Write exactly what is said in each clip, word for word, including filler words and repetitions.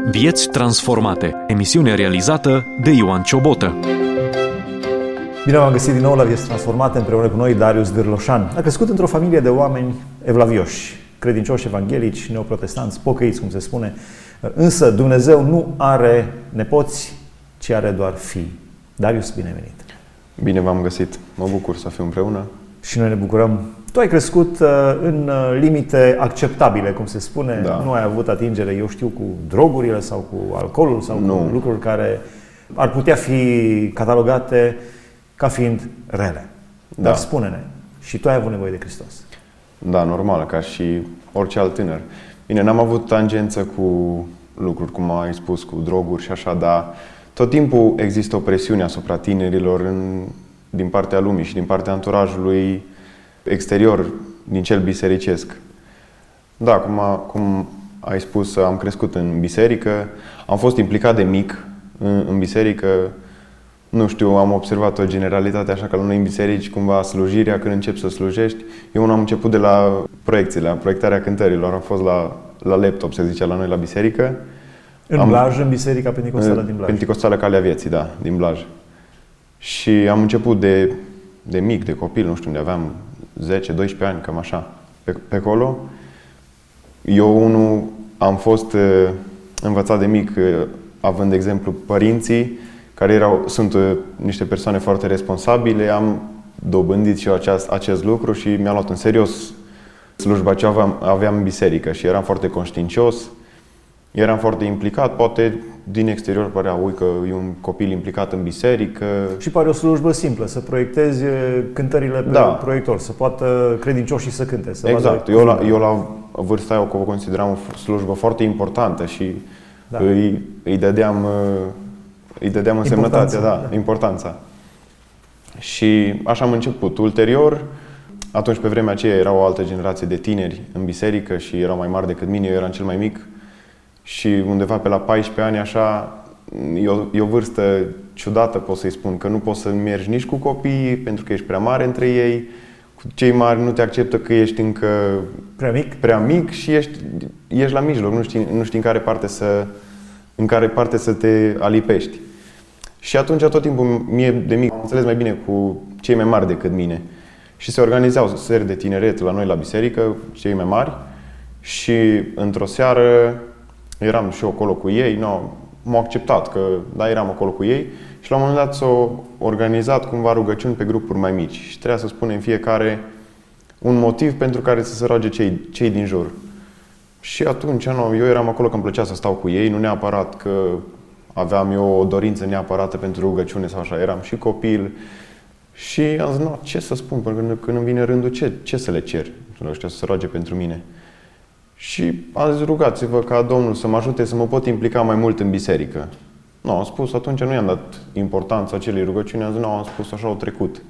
Vieți transformate. Emisiune realizată de Ioan Ciobotă. Bine v-am găsit din nou la Vieți transformate, împreună cu noi Darius Dârloșan. A crescut într-o familie de oameni evlavioși, credincioși evanghelici, neoprotestanți, pocăiți, cum se spune. Însă Dumnezeu nu are nepoți, ci are doar fii. Darius, bine venit! Bine v-am găsit! Mă bucur să fiu împreună. Și noi ne bucurăm. Tu ai crescut în limite acceptabile, cum se spune. Da. Nu ai avut atingere, eu știu, cu drogurile sau cu alcoolul sau nu. cu lucruri care ar putea fi catalogate ca fiind rele. Da. Dar spune-ne, și tu ai avut nevoie de Hristos. Da, normal, ca și orice alt tânăr. Bine, n-am avut tangență cu lucruri, cum ai spus, cu droguri și așa, dar tot timpul există o presiune asupra tinerilor în, din partea lumii și din partea anturajului exterior, din cel bisericesc. Da, cum, a, cum ai spus, am crescut în biserică, am fost implicat de mic în, în biserică. Nu știu, am observat o generalitate așa că la noi în biserici, cumva slujirea, când începi să slujești, eu nu am început de la proiecții, la proiectarea cântărilor, am fost la, la laptop, se zicea la noi la biserică. În am, Blaj, în Biserica Penticostală din Blaj. Penticostală Calea Vieții, da, din Blaj. Și am început de, de mic, de copil, nu știu unde aveam zece doisprezece ani, cam așa, pe, pe acolo. Eu, unul, am fost uh, învățat de mic, uh, având de exemplu părinții, care erau, sunt uh, niște persoane foarte responsabile, am dobândit și eu aceast, acest lucru și mi-am luat în serios slujba ce aveam, aveam în biserică și eram foarte conștiincios, eram foarte implicat, poate din exterior părea, ui că e un copil implicat în biserică. Și pare o slujbă simplă, să proiectezi cântările pe da. proiector, să poată credincioșii să cânte. Să exact, eu la, eu la vârsta aia o consideram o slujbă foarte importantă și da. îi, îi dădeam, îi dădeam însemnătatea, da, da. importanța. Și așa am început. Ulterior, atunci pe vremea aceea era o altă generație de tineri în biserică și erau mai mari decât mine, eu eram cel mai mic. Și undeva pe la paisprezece ani, așa, e o, e o vârstă ciudată, pot să-i spun, că nu poți să mergi nici cu copiii, pentru că ești prea mare între ei. Cu cei mari nu te acceptă că ești încă prea mic, prea mic și ești, ești la mijloc, nu știi, nu știi în care parte să, în care parte să te alipești. Și atunci tot timpul, mie de mic, am înțeles mai bine cu cei mai mari decât mine. Și se organizau seri de tineret la noi la biserică, cei mai mari, și într-o seară eram și eu acolo cu ei, no, m-au acceptat că da, eram acolo cu ei și la un moment dat s-au organizat cumva rugăciuni pe grupuri mai mici și trebuia să spunem fiecare un motiv pentru care să se roage cei, cei din jur. Și atunci no, eu eram acolo că îmi plăcea să stau cu ei, nu neapărat că aveam eu o dorință neapărată pentru rugăciune sau așa, eram și copil și am zis, no, ce să spun, pentru că când îmi vine rândul, ce, ce să le cer, ăștia să se roage pentru mine. Și am zis, rugați-vă ca Domnul să mă ajute să mă pot implica mai mult în biserică. Nu, am spus, atunci nu i-am dat importanța acelei rugăciuni, am zis, nu, am spus, așa au trecut.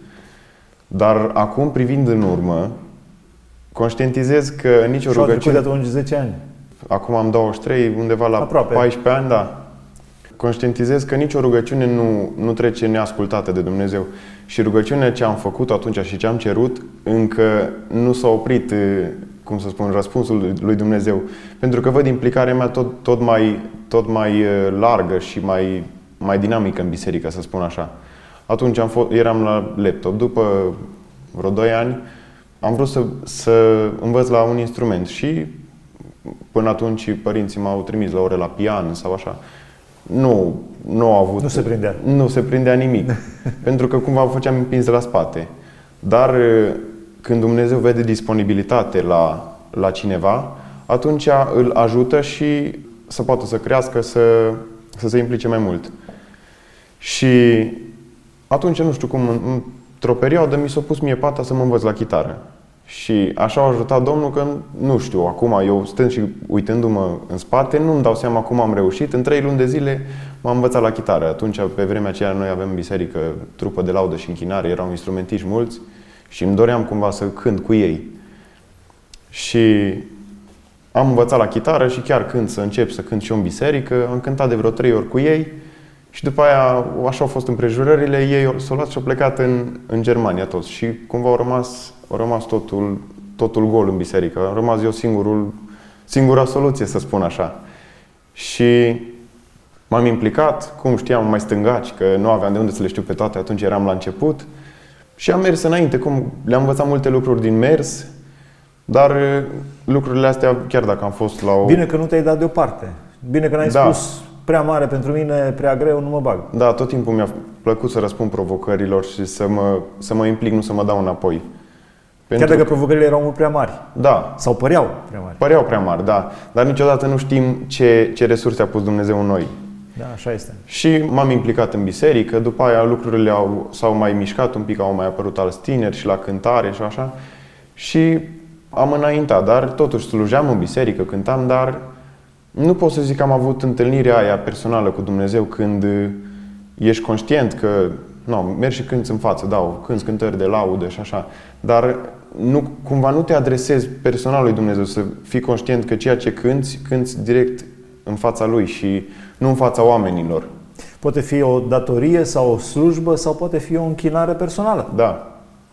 Dar acum, privind în urmă, conștientizez că nicio și-au rugăciune... trecut de atunci zece ani. Acum am douăzeci și trei, undeva la aproape paisprezece ani, da. Conștientizez că nicio rugăciune nu, nu trece neascultată de Dumnezeu. Și rugăciunea ce am făcut atunci și ce am cerut, încă nu s-a oprit, cum să spun, răspunsul lui Dumnezeu. Pentru că văd implicarea mea tot, tot, mai, tot mai largă și mai, mai dinamică în biserică, să spun așa. Atunci am fost, eram la laptop. După vreo doi ani am vrut să, să învăț la un instrument și până atunci părinții m-au trimis la ore la pian sau așa. Nu, nu au avut... Nu se prindea. Nu se prindea nimic. Pentru că cumva făceam împins de la spate. Dar când Dumnezeu vede disponibilitate la, la cineva, atunci îl ajută și să poată să crească, să, să se implice mai mult. Și atunci, nu știu cum, într-o perioadă mi s-a pus mie pata să mă învăț la chitară. Și așa a ajutat Domnul că, nu știu, acum eu stând și uitându-mă în spate, nu-mi dau seama cum am reușit. În trei luni de zile m-am învățat la chitară. Atunci, pe vremea aceea, noi aveam în biserică trupă de laudă și închinare, erau instrumentiști mulți și îmi doream cumva să cânt cu ei. Și am învățat la chitară și chiar când să încep să cânt și eu în biserică, am cântat de vreo trei ori cu ei și după aia, așa au fost împrejurările, ei s-au luat și au plecat în, în Germania toți și cumva au rămas, au rămas totul, totul gol în biserică. Am rămas eu singurul, singura soluție, să spun așa. Și M-am implicat, cum știam, mai stângaci, că nu aveam de unde să le știu pe toate, atunci eram la început. Și am mers înainte, cum le-am învățat multe lucruri din mers, dar lucrurile astea, chiar dacă am fost la o... Bine că nu te-ai dat deoparte. Bine că n-ai da. spus prea mare pentru mine, prea greu, nu mă bag. Da, tot timpul mi-a plăcut să răspund provocărilor și să mă, să mă implic, nu să mă dau înapoi. Pentru Chiar dacă provocările erau mult prea mari. Da. Sau păreau prea mari. Păreau prea mari, da. Dar niciodată nu știm ce, ce resurse a pus Dumnezeu în noi. Da, așa este. Și m-am implicat în biserică, după aia lucrurile au, s-au mai mișcat un pic, au mai apărut alți tineri și la cântare și așa. Și am înaintat, dar totuși slujeam în biserică, cântam, dar nu pot să zic că am avut întâlnirea aia personală cu Dumnezeu când ești conștient că nu, mergi și cânți în față, da, cânți cântări de laudă și așa, dar nu, cumva nu te adresezi personal lui Dumnezeu, să fii conștient că ceea ce cânți, cânți direct în fața Lui și nu în fața oamenilor. Poate fi o datorie sau o slujbă sau poate fi o închinare personală. Da.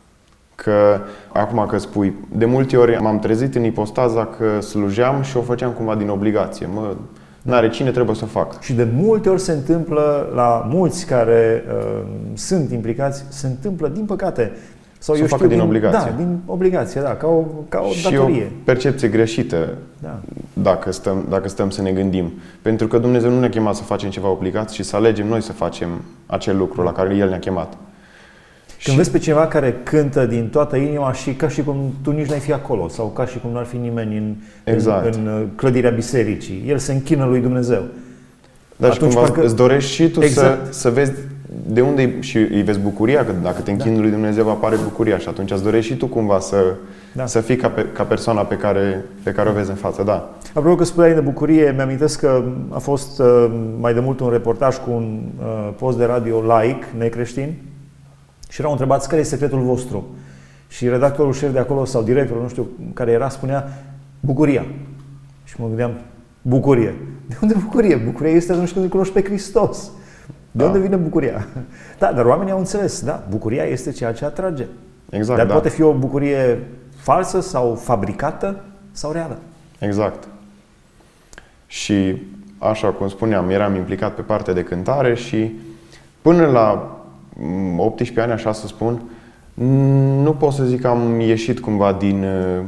Că, acum că spui, de multe ori m-am trezit în ipostaza că slujeam și o făceam cumva din obligație. Mă, n-are cine, trebuie să fac. Și de multe ori se întâmplă la mulți care uh, sunt implicați, se întâmplă, din păcate, sau să eu o facă știu, din obligație. Da, din obligație, da, ca o, ca o și datorie. Și o percepție greșită, da. dacă, stăm, dacă stăm să ne gândim. Pentru că Dumnezeu nu ne-a chemat să facem ceva obligat și să alegem noi să facem acel lucru la care El ne-a chemat. Când și... vezi pe cineva care cântă din toată inima și ca și cum tu nici n-ai fi acolo sau ca și cum n-ar fi nimeni în, exact. în, în clădirea bisericii, el se închină lui Dumnezeu. Dar și cumva parcă... îți dorești și tu exact. să, să vezi de unde și îi vezi bucuria, că dacă te închini da. lui Dumnezeu apare bucuria și atunci îți dorești și tu cumva să, da. să fii ca, pe, ca persoana pe care, pe care o vezi în față. Da. Apropo că spuneai de bucurie, mi-amintesc că a fost uh, mai de mult un reportaj cu un uh, post de radio laic, necreștin, și erau întrebați care e secretul vostru. Și redactorul șef de acolo sau directorul, nu știu care era, spunea bucuria. Și mă gândeam, bucurie. De unde bucurie? Bucuria este atunci când îl cunoști pe Hristos. De da. unde vine bucuria? Da, dar oamenii au înțeles, da, bucuria este ceea ce atrage. Exact, dar da. poate fi o bucurie falsă sau fabricată sau reală. Exact. Și așa cum spuneam, eram implicat pe partea de cântare și până la optsprezece ani, așa să spun, nu pot să zic că am ieșit cumva din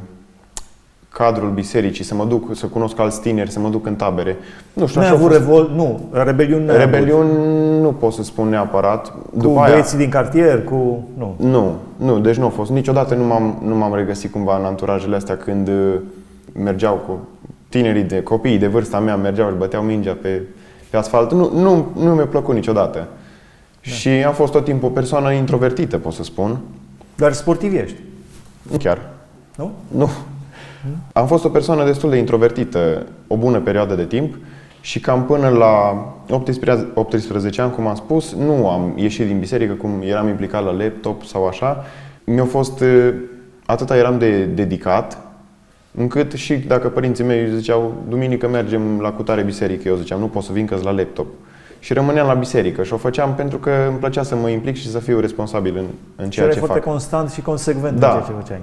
cadrul bisericii, să mă duc, să cunosc alți tineri, să mă duc în tabere. Nu știu, așa a avut revol, nu, rebeliuni nu. Rebeliuni nu pot să spun neapărat. Cu După băieții aia, din cartier, cu nu. Nu, nu, deci nu a fost. Niciodată nu m-am nu m-am regăsit cumva în anturajele astea când mergeau cu tinerii de copiii de vârsta mea, mergeau și băteau mingea pe pe asfalt. Nu nu nu mi-a plăcut niciodată. Da. Și am fost tot timpul o persoană introvertită, pot să spun. Dar sportiv ești? Nu chiar. Nu? Nu. Am fost o persoană destul de introvertită o bună perioadă de timp și cam până la optsprezece ani, cum am spus, nu am ieșit din biserică, cum eram implicat la laptop sau așa. Mi-a fost, atâta eram de dedicat, încât și dacă părinții mei ziceau, duminică mergem la cutare biserică, eu ziceam, nu pot să vin că-s la laptop. Și rămâneam la biserică și o făceam pentru că îmi plăcea să mă implic și să fiu responsabil în, în ceea ce fac. foarte constant și consecvent da. în ceea ce făceai.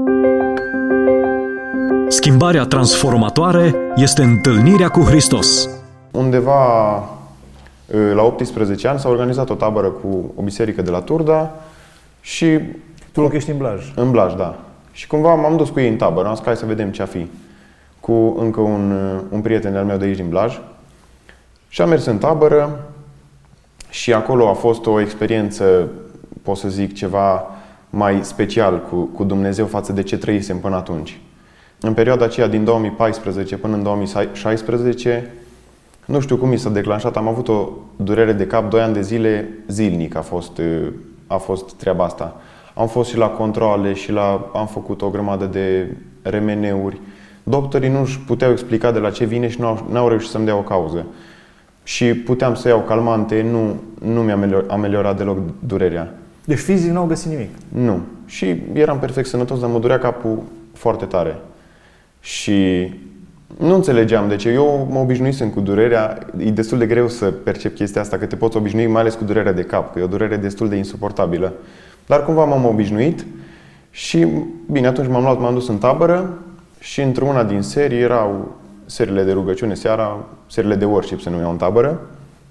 Schimbarea transformatoare este întâlnirea cu Hristos. Undeva la optsprezece ani s-a organizat o tabără cu o biserică de la Turda și... Tu locuiești în Blaj? În Blaj, da. Și cumva m-am dus cu ei în tabără, am zis, hai să vedem ce-a fi. Cu încă un, un prieten al meu de aici din Blaj. Și am mers în tabără și acolo a fost o experiență, pot să zic, ceva mai special cu, cu Dumnezeu față de ce trăisem până atunci. În perioada aceea, din două mii paisprezece până în două mii șaisprezece, nu știu cum mi s-a declanșat, am avut o durere de cap doi ani de zile, zilnic a fost, a fost treaba asta. Am fost și la controale și la, am făcut o grămadă de remeneuri. Doctorii nu își puteau explica de la ce vine și nu au, n-au reușit să-mi dea o cauză. Și puteam să iau calmante, nu, nu mi-a ameliorat deloc durerea. Deci fizic n-au găsit nimic? Nu. Și eram perfect sănătos, dar mă durea capul foarte tare. Și nu înțelegeam de ce. Eu mă obișnuisem cu durerea. E destul de greu să percep chestia asta, că te poți obișnui mai ales cu durerea de cap, că e o durere destul de insuportabilă. Dar cumva m-am obișnuit și, bine, atunci m-am luat, m-am dus în tabără și într-una din serii erau serile de rugăciune seara, serile de worship se numeau în tabără.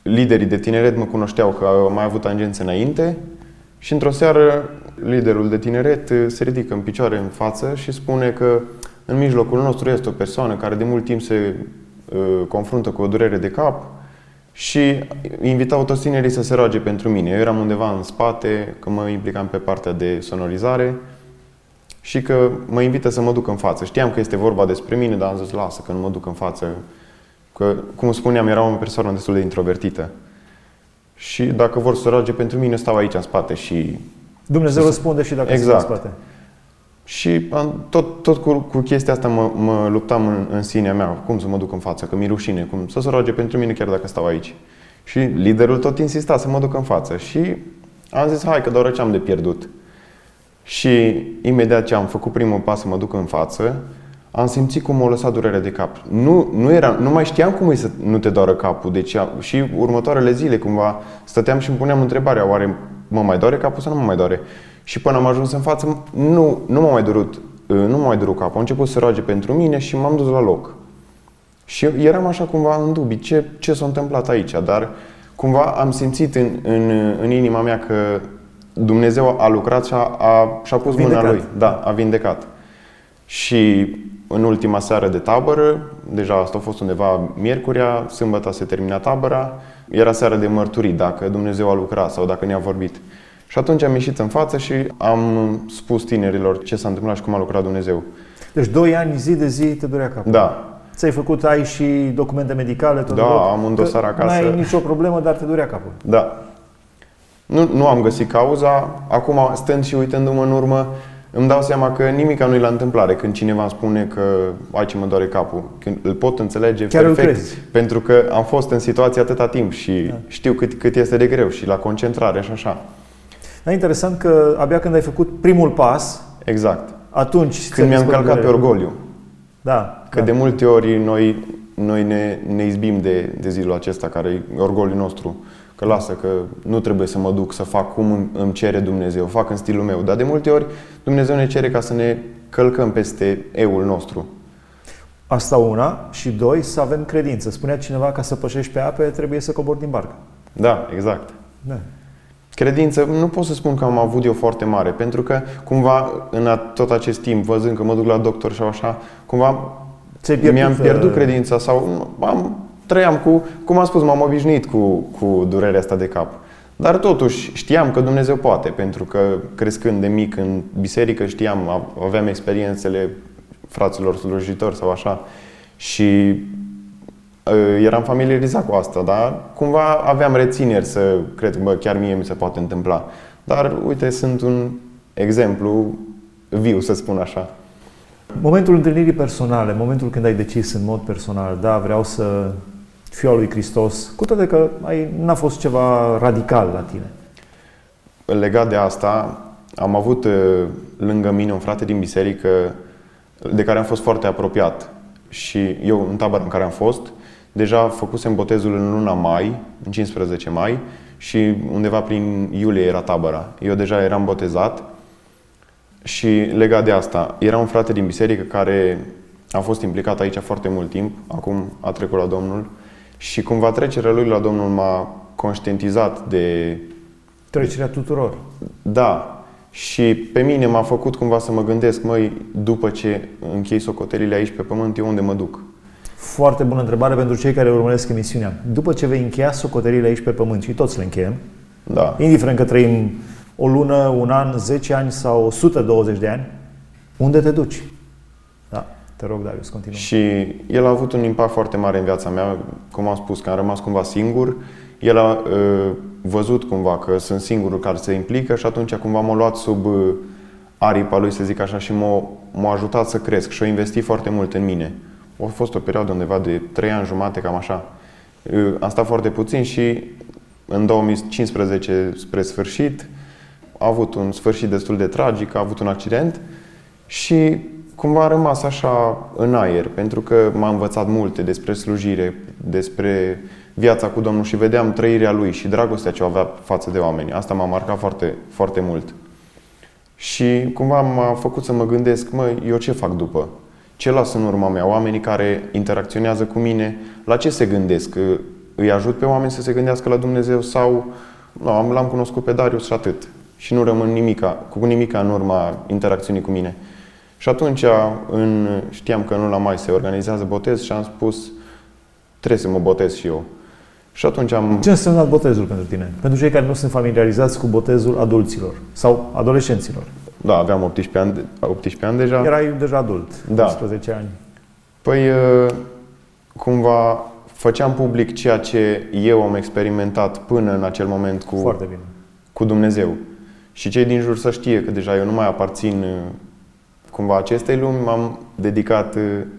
liderii de tineret mă cunoșteau că au mai avut tangențe înainte și într-o seară liderul de tineret se ridică în picioare în față și spune că în mijlocul nostru este o persoană care de mult timp se uh, confruntă cu o durere de cap și invitau toți tinerii să se roage pentru mine. Eu eram undeva în spate, că mă implicam pe partea de sonorizare și că mă invită să mă duc în față. Știam că este vorba despre mine, dar am zis lasă că nu mă duc în față. Că, cum spuneam, eram o persoană destul de introvertită. Și dacă vor să roage pentru mine, stau aici în spate și... Dumnezeu răspunde și dacă exact. stau în spate. Și tot, tot cu, cu chestia asta mă, mă luptam în, în sinea mea. Cum să mă duc în față, că mi-e rușine. Cum să se roage pentru mine chiar dacă stau aici. Și liderul tot insista să mă duc în față. Și am zis, hai că doar ce am de pierdut. Și imediat ce am făcut primul pas să mă duc în față, am simțit cum m-a lăsat durerea de cap. Nu, nu, era, nu mai știam cum e să nu te doară capul. Deci și următoarele zile cumva stăteam și îmi puneam întrebarea, oare mă mai doare capul sau nu mă mai doare? Și până am ajuns în față, nu, nu m-a mai durut, nu m-a mai durut capul. A început să roage pentru mine și m-am dus la loc. Și eram așa cumva în dubii, ce, ce s-a întâmplat aici? Dar cumva am simțit în, în, în inima mea că Dumnezeu a lucrat și a, a, și-a pus vindecat. Mâna Lui. Da, a vindecat. Și în ultima seară de tabără, deja asta a fost undeva miercurea, sâmbătă se termina tabăra, era seara de mărturii, dacă Dumnezeu a lucrat sau dacă ne-a vorbit. Și atunci am ieșit în față și am spus tinerilor ce s-a întâmplat și cum a lucrat Dumnezeu. Deci doi ani, zi de zi, te durea capul. Da. Ți-ai făcut, ai și documente medicale? Tot da, tot, am un dosar acasă. Nu ai nicio problemă, dar te durea capul. Da. Nu, nu am găsit cauza. Acum, stând și uitându-mă în urmă, îmi dau seama că nimica nu e la întâmplare când cineva îmi spune că aici mă doare capul. Când îl pot înțelege chiar perfect, pentru că am fost în situație atâta timp și da. știu cât, cât este de greu și la concentrare și așa. Dar interesant că abia când ai făcut primul pas, exact. Atunci când mi-am călcat pe orgoliu. Da. Că da. de multe ori noi, noi ne, ne izbim de, de zilul acesta care e orgoliul nostru. Că lasă, că nu trebuie să mă duc să fac cum îmi cere Dumnezeu, fac în stilul meu. Dar de multe ori Dumnezeu ne cere ca să ne călcăm peste eul nostru. Asta una. Și doi, să avem credință. Spunea cineva, ca să pășești pe ape, trebuie să cobori din barcă. Da, exact. Da. Credință, nu pot să spun că am avut eu foarte mare, pentru că cumva în tot acest timp, văzând că mă duc la doctor și așa, cumva pierdut, mi-am pierdut credința sau am, trăiam cu, cum am spus, m-am obișnuit cu, cu durerea asta de cap. Dar totuși știam că Dumnezeu poate, pentru că crescând de mic în biserică știam, aveam experiențele fraților slujitori sau așa și eram familiarizat cu asta, dar cumva aveam rețineri să cred că bă, chiar mie mi se poate întâmpla. Dar uite, sunt un exemplu viu, să spun așa. Momentul întâlnirii personale, momentul când ai decis în mod personal, da, vreau să fiu al lui Hristos, cu toate că ai, n-a fost ceva radical la tine. Legat de asta, am avut lângă mine un frate din biserică de care am fost foarte apropiat. Și eu, în tabăra în care am fost, deja făcusem botezul în luna mai, în cincisprezece mai, și undeva prin iulie era tabăra. Eu deja eram botezat și legat de asta, era un frate din biserică care a fost implicat aici foarte mult timp, acum a trecut la Domnul și cumva trecerea lui la Domnul m-a conștientizat de... Trecerea tuturor. Da. Și pe mine m-a făcut cumva să mă gândesc, măi, după ce închei socotelile aici pe pământ, eu unde mă duc? Foarte bună întrebare pentru cei care urmăresc emisiunea. După ce vei încheia socotelile aici pe pământ, și toți le încheiem, da. indiferent că trăim o lună, un an, zece ani sau o sută douăzeci de ani, unde te duci? Da, te rog, Darius, continuă. Și el a avut un impact foarte mare în viața mea, cum am spus, că am rămas cumva singur. El a uh, văzut cumva că sunt singurul care se implică și atunci cumva m-a luat sub uh, aripa lui, să zic așa, și m-a, m-a ajutat să cresc și a investit foarte mult în mine. A fost o perioadă undeva de trei ani jumate, cam așa. Uh, am stat foarte puțin și în două mii cincisprezece, spre sfârșit, a avut un sfârșit destul de tragic, a avut un accident și cumva a rămas așa în aer, pentru că m-a învățat multe despre slujire, despre viața cu Domnul și vedeam trăirea lui și dragostea ce o avea față de oameni. Asta m-a marcat foarte, foarte mult. Și cumva m-a făcut să mă gândesc, mă, eu ce fac după? Ce las în urma mea? Oamenii care interacționează cu mine, la ce se gândesc? îi ajut pe oameni să se gândească la Dumnezeu sau nu, l-am cunoscut pe Darius și atât. Și nu rămân nimica, cu nimica în urma interacțiunii cu mine. Și atunci în, știam că în luna mai se organizează botez și am spus trebuie să mă botez și eu. Și atunci am... Ce înseamnă botezul pentru tine? Pentru cei care nu sunt familiarizați cu botezul adulților sau adolescenților. Da, aveam optsprezece ani, optsprezece ani deja. Erai deja adult, da. optsprezece ani. Păi, cumva, făceam public ceea ce eu am experimentat până în acel moment cu, Foarte bine. cu Dumnezeu. Și cei din jur să știe că deja eu nu mai aparțin cumva acestei lumi, m-am dedicat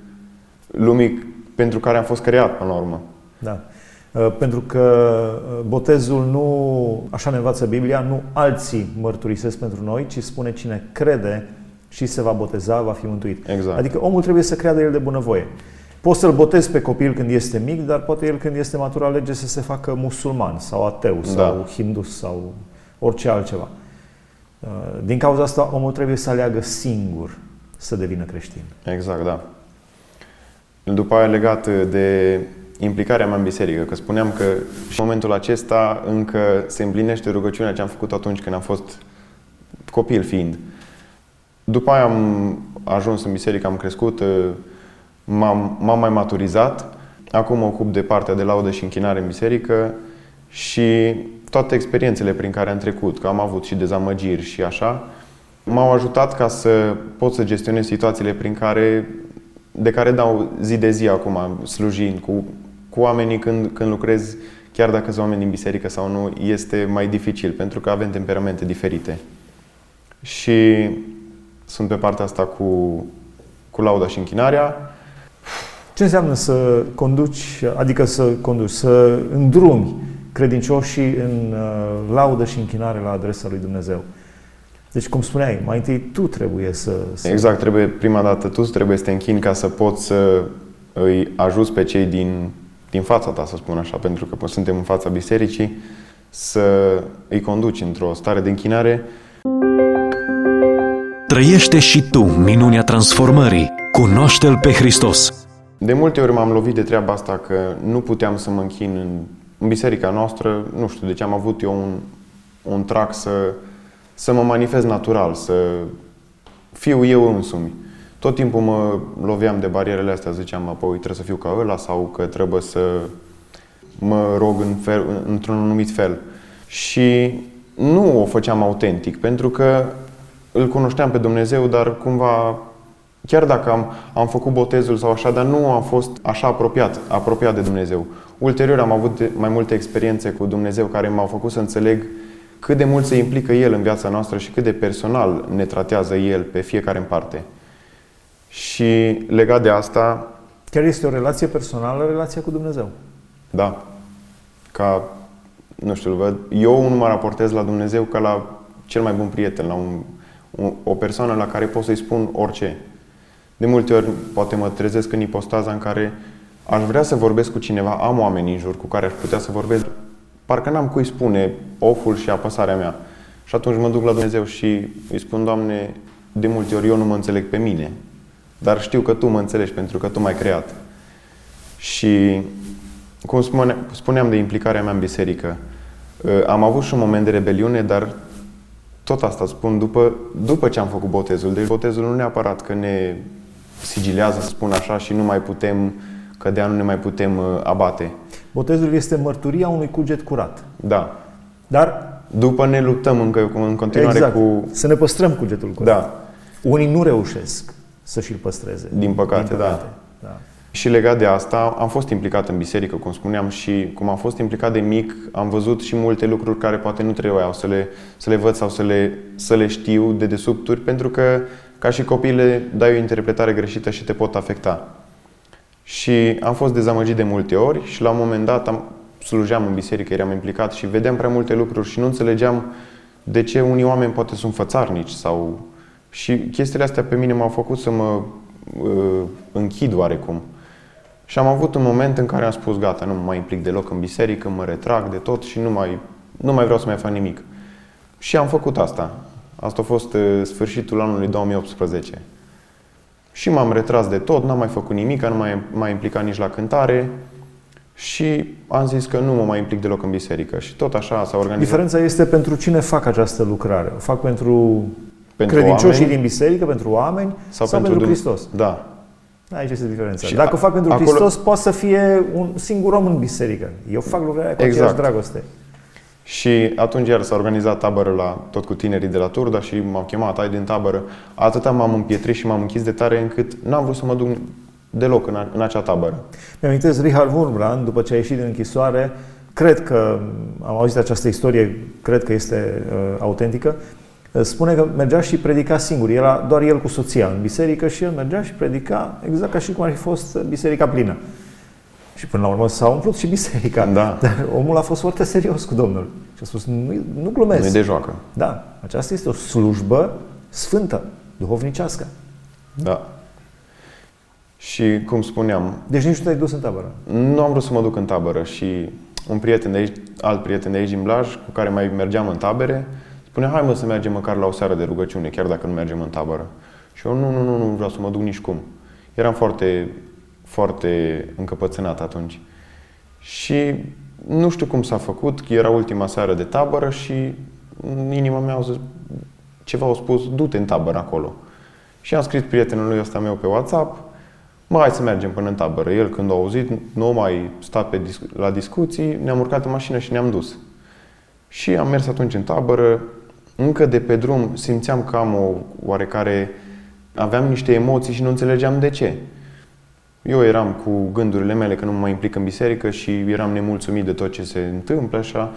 lumii pentru care am fost creat până la urmă. Da. Pentru că botezul nu, așa ne învață Biblia, nu alții mărturisesc pentru noi, ci spune cine crede și se va boteza, va fi mântuit. Exact. Adică omul trebuie să creadă el de bunăvoie. Poți să-l botezi pe copil când este mic, dar poate el când este matur alege să se facă musulman sau ateu sau da. hindus sau orice altceva. Din cauza asta omul trebuie să aleagă singur să devină creștin. Exact, da. După aia legat de implicarea mea în biserică, că spuneam că și în momentul acesta încă se împlinește rugăciunea ce am făcut atunci când am fost copil fiind. După aia am ajuns în biserică, am crescut, m-am, m-am mai maturizat. Acum mă ocup de partea de laudă și închinare în biserică și toate experiențele prin care am trecut, că am avut și dezamăgiri și așa, m-au ajutat ca să pot să gestionez situațiile prin care, de care dau zi de zi acum, slujind cu, cu oamenii când, când lucrez, chiar dacă sunt oameni din biserică sau nu, este mai dificil, pentru că avem temperamente diferite. Și sunt pe partea asta cu, cu lauda și închinarea. Ce înseamnă să conduci, adică să conduci, să îndrumi credincioșii în laudă și închinare la adresa lui Dumnezeu? Deci, cum spuneai, mai întâi tu trebuie să... să... Exact, trebuie, prima dată tu trebuie să te închini ca să poți să îi ajuți pe cei din, din fața ta, să spun așa, pentru că suntem în fața bisericii, să îi conduci într-o stare de închinare. Trăiește și tu minunea transformării. Cunoaște-L pe Hristos. De multe ori m-am lovit de treaba asta că nu puteam să mă închin în, în biserica noastră. Nu știu de ce am avut eu un, un trac să, să mă manifest natural, să fiu eu însumi. Tot timpul mă loveam de barierele astea, ziceam, apoi trebuie să fiu ca ăla sau că trebuie să mă rog în fel, într-un anumit fel. Și nu o făceam autentic, pentru că îl cunoșteam pe Dumnezeu, dar cumva, chiar dacă am, am făcut botezul sau așa, dar nu am fost așa apropiat, apropiat de Dumnezeu. Ulterior am avut mai multe experiențe cu Dumnezeu care m-au făcut să înțeleg cât de mult se implică El în viața noastră și cât de personal ne tratează El pe fiecare în parte. Și legat de asta... Chiar este o relație personală, relația cu Dumnezeu. Da. Ca, nu știu, văd, eu nu mă raportez la Dumnezeu ca la cel mai bun prieten, la un, un, o persoană la care pot să-i spun orice. De multe ori poate mă trezesc în ipostaza în care aș vrea să vorbesc cu cineva, am oameni în jur cu care aș putea să vorbesc, parcă n-am cui spune oful și apăsarea mea. Și atunci mă duc la Dumnezeu și îi spun, Doamne, de multe ori eu nu mă înțeleg pe mine, dar știu că Tu mă înțelegi pentru că Tu m-ai creat. Și cum spune, spuneam de implicarea mea în biserică, am avut și un moment de rebeliune, dar tot asta spun după, după ce am făcut botezul. Deci botezul nu neapărat că ne sigilează, să spun așa, și nu mai putem cădea, nu ne mai putem abate. Botezul este mărturia unui cuget curat. Da. Dar după ne luptăm încă în continuare exact, cu... să ne păstrăm cugetul curat. Da. Unii nu reușesc să și-l păstreze. Din păcate, Din păcate. Da. da. Și legat de asta, am fost implicat în biserică, cum spuneam, și cum am fost implicat de mic, am văzut și multe lucruri care poate nu trebuiau să le, să le văd sau să le, să le știu de dedesubturi, pentru că, ca și copile, dai o interpretare greșită și te pot afecta. Și am fost dezamăgit de multe ori și la un moment dat am, slujeam în biserică, eram implicat și vedeam prea multe lucruri și nu înțelegeam de ce unii oameni poate sunt fățarnici sau... Și chestiile astea pe mine m-au făcut să mă uh, închid oarecum. Și am avut un moment în care am spus, gata, nu mă mai implic deloc în biserică, mă retrag de tot și nu mai, nu mai vreau să mai fac nimic. Și am făcut asta. Asta a fost uh, sfârșitul anului două mii optsprezece. Și m-am retras de tot, n-am mai făcut nimic, nu m-am mai implicat nici la cântare. Și am zis că nu mă mai implic deloc în biserică. Și tot așa s-a organizat. Diferența este pentru cine fac această lucrare. O fac pentru, pentru credincioșii oameni, din biserică, pentru oameni sau, sau pentru, pentru Hristos? Da. Aici este diferența. Și Dacă o fac pentru acolo... Hristos, poate să fie un singur om în biserică. Eu fac lucrarea cu exact. aceeași dragoste. Și atunci iar s-a organizat tabără la, tot cu tinerii de la Turda și m-au chemat, ai din tabără. Atâta m-am împietrit și m-am închis de tare încât n-am vrut să mă duc deloc în, a, în acea tabără. Mi-amintesc, Richard Wurmbrand, după ce a ieșit din închisoare, cred că, am auzit această istorie, cred că este uh, autentică, spune că mergea și predica singur. Era doar el cu soția în biserică și el mergea și predica exact ca și cum ar fi fost biserica plină. Și până la urmă s-a umplut și biserica. Da. Dar omul a fost foarte serios cu Domnul. Și a spus, nu, nu glumesc. Nu-i de joacă. Da. Aceasta este o slujbă sfântă, duhovnicească. Da. Și cum spuneam... Deci nici nu te-ai dus în tabără? Nu am vrut să mă duc în tabără și un prieten de aici, alt prieten de aici din Blaj, cu care mai mergeam în tabere, spunea, hai mă să mergem măcar la o seară de rugăciune, chiar dacă nu mergem în tabără. Și eu, nu, nu, nu, nu vreau să mă duc nici cum. Eram foarte, foarte încăpățânat atunci. Și nu știu cum s-a făcut, că era ultima seară de tabără și în inima mea au zis, ceva au spus, du-te în tabără acolo. Și am scris prietenului ăsta meu pe WhatsApp, mă, hai să mergem până în tabără. El când a auzit, nu mai stat pe discu- la discuții, ne-am urcat în mașină și ne-am dus. Și am mers atunci în tabără. Încă de pe drum simțeam că am o oarecare... Aveam niște emoții și nu înțelegeam de ce. Eu eram cu gândurile mele că nu mă mai implic în biserică și eram nemulțumit de tot ce se întâmplă, așa,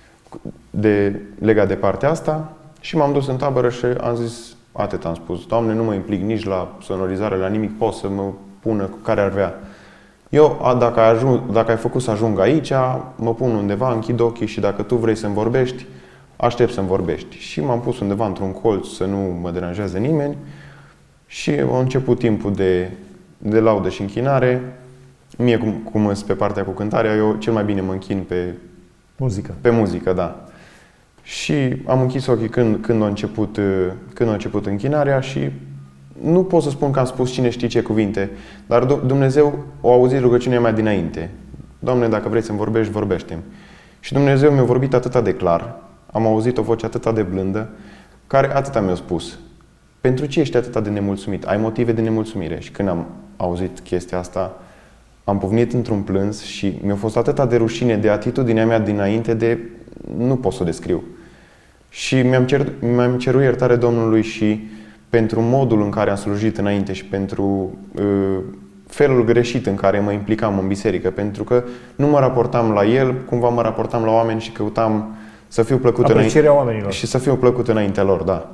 de, legat de partea asta. Și m-am dus în tabără și am zis, atât am spus, Doamne, nu mă implic nici la sonorizare, la nimic, pot să mă pună cu care ar vrea. Eu, dacă ai, ajuns, dacă ai făcut să ajung aici, mă pun undeva, închid ochii și dacă tu vrei să-mi vorbești, aștept să-mi vorbești. Și m-am pus undeva într-un colț să nu mă deranjeze nimeni și a început timpul de, de laudă și închinare. Mie, cum, cum sunt pe partea cu cântarea, eu cel mai bine mă închin pe muzică. Pe muzică, da. Și am închis ochii când, când, a început, când a început închinarea și nu pot să spun că am spus cine știe ce cuvinte, dar Dumnezeu a auzit rugăciunea mea dinainte. Doamne, dacă vrei să-mi vorbești, vorbește-mi. Și Dumnezeu mi-a vorbit atât de clar, am auzit o voce atât de blândă, care atâta mi-a spus. Pentru ce ești atât de nemulțumit? Ai motive de nemulțumire. Și când am auzit chestia asta, am povnit într-un plâns și mi-a fost atât de rușine de atitudinea mea dinainte de... nu pot să o descriu. Și mi-am, cer, mi-am cerut iertare Domnului și pentru modul în care am slujit înainte și pentru uh, felul greșit în care mă implicam în biserică, pentru că nu mă raportam la el, cumva mă raportam la oameni și căutam să fiu plăcut înainte, oamenilor. Și să fiu plăcut înaintea lor, da.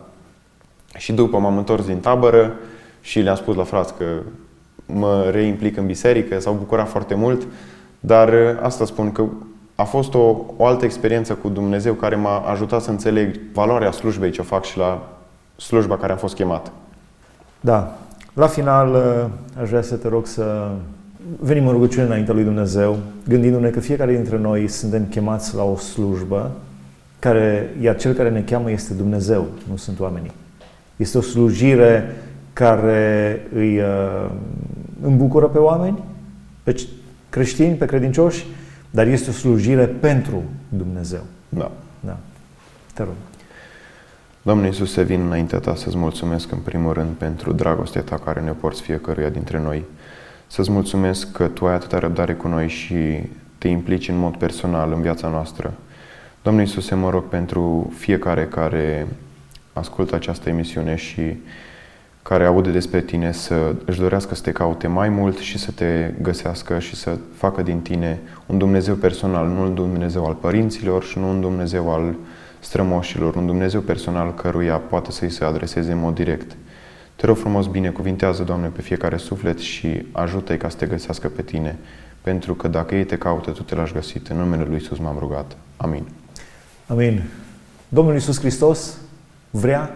Și după m-am întors din tabără și le-am spus la frați că mă reimplic în biserică, s-au bucurat foarte mult, dar asta spun că a fost o, o altă experiență cu Dumnezeu care m-a ajutat să înțeleg valoarea slujbei ce o fac și la slujba care am fost chemat. Da. La final, aș vrea să te rog să venim în rugăciune înaintea lui Dumnezeu, gândindu-ne că fiecare dintre noi suntem chemați la o slujbă, care, iar cel care ne cheamă este Dumnezeu, nu sunt oamenii. Este o slujire care îi uh, îmbucură pe oameni, pe creștini, pe credincioși, dar este o slujire pentru Dumnezeu. Da. Da. Te rog. Doamne Iisuse, vin înaintea Ta să-ți mulțumesc în primul rând pentru dragostea Ta care ne porți fiecăruia dintre noi. Să-ți mulțumesc că Tu ai atâta răbdare cu noi și te implici în mod personal în viața noastră. Doamne Iisuse, mă rog pentru fiecare care ascultă această emisiune și care aude despre Tine să își dorească să Te caute mai mult și să Te găsească și să facă din Tine un Dumnezeu personal, nu un Dumnezeu al părinților și nu un Dumnezeu al strămoșilor, un Dumnezeu personal căruia poate să-i se adreseze în mod direct. Te rog frumos, binecuvintează, Doamne, pe fiecare suflet și ajută-i ca să Te găsească pe Tine, pentru că dacă ei Te caută, Tu Te lași găsit. În numele Lui Iisus m-am rugat. Amin. Amin. Domnul Iisus Hristos vrea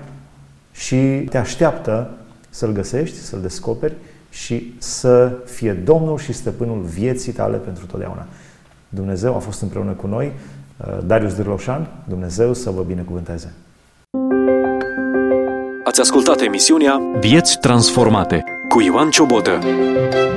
și te așteaptă să-L găsești, să-L descoperi și să fie Domnul și Stăpânul vieții tale pentru totdeauna. Dumnezeu a fost împreună cu noi. Darius Dârloșan, Dumnezeu să vă binecuvânteze. Ați ascultat emisiunea Vieți transformate cu Ioan Ciobotă.